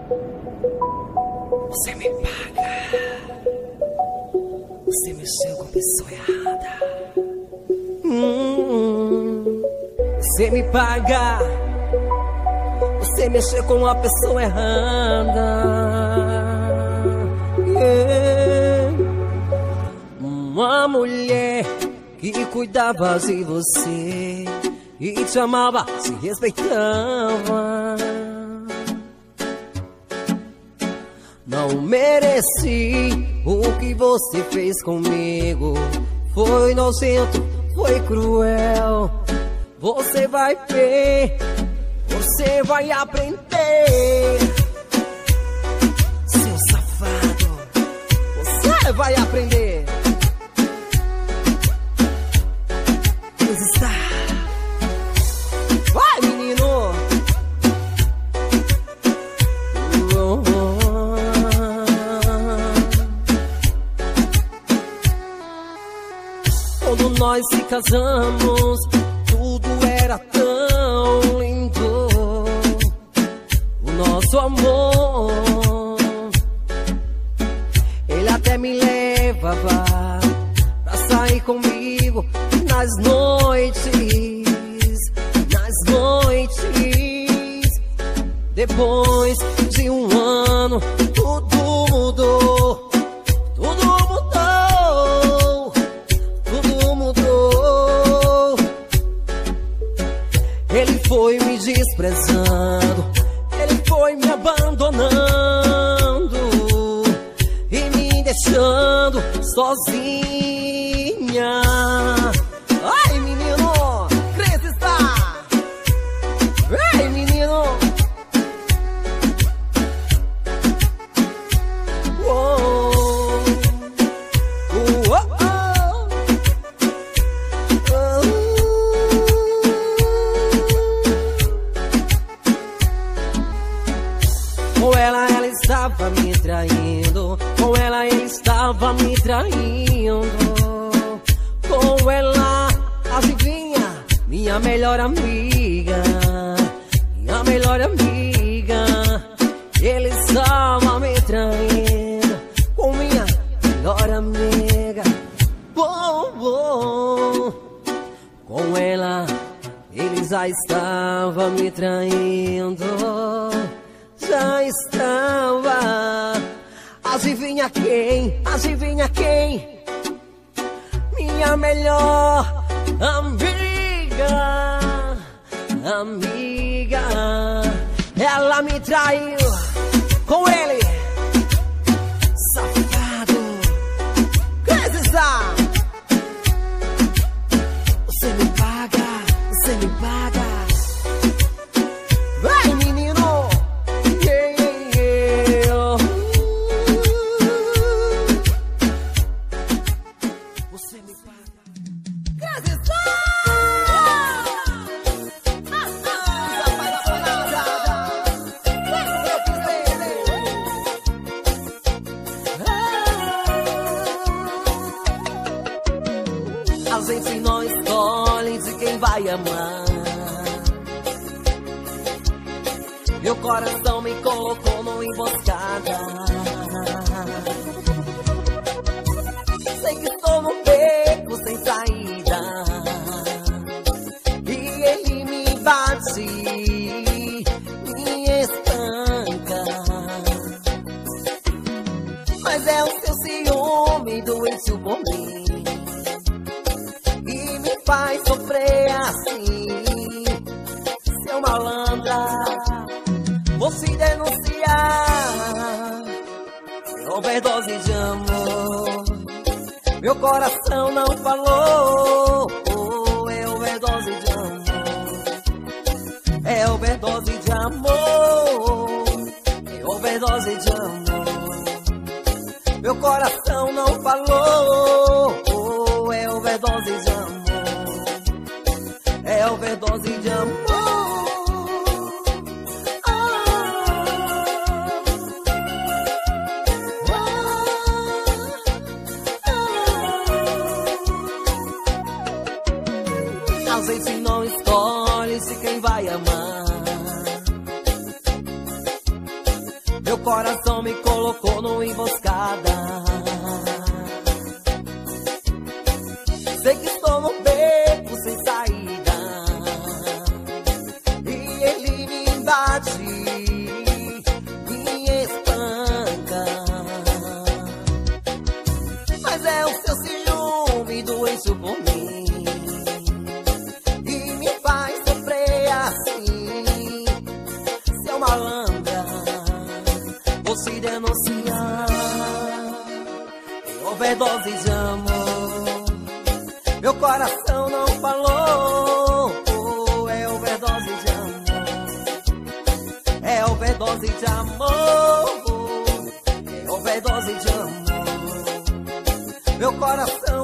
Você me paga. Você mexeu com a pessoa errada. Você me paga. Você mexeu com a pessoa errada. Uma mulher que cuidava de você e te amava, te respeitava. Não mereci o que você fez comigo. Foi nojento, foi cruel. Você vai ver, você vai aprender. Seu safado, você vai aprender. Está. Vai, menino. Quando nós se casamos, tudo era tão lindo. O nosso amor, ele até me levava pra sair comigo nas noites, nas noites. Depois de um ano, tudo mudou. Tudo mudou. Tudo mudou. Ele foi me desprezando, ele foi me abandonando e me deixando sozinha. Ai, menino, Cris está. Ai, menino. Uou. Uou. Com ela estava me traindo. Com ela ele estava me traindo. Com ela, adivinha, minha melhor amiga. Minha melhor amiga. Ele estava me traindo com minha melhor amiga. Com ela, ele já estava me traindo. Já estava. Adivinha quem? Adivinha quem? Minha melhor amiga. Amiga. Ela me traiu com ele. Safado. Que está? Você me paga. Você me paga. Vai, menino. A gente não escolhe de quem vai amar. Meu coração me colocou numa emboscada. Sei que estou num beco sem saída e ele me bate, me estanca. Mas é o seu ciúme doente por mim e me faz sofrer assim. Seu malandra, vou se denunciar. Overdose de amor, meu coração não falou. É overdose de amor, é overdose de amor, é overdose de amor. Meu coração não falou. É overdose de amor, é overdose de amor. A gente não escolhe de quem vai amar. Meu coração me colocou numa emboscada. Sei que estou num beco sem saída e ele me invade, me espanca. Mas é o seu ciúme doente por mim e me faz sofrer assim. Seu malandra, vou te denunciar em overdose de amor. Meu coração não falou, é overdose de amor. É overdose de amor, é overdose de amor. Meu coração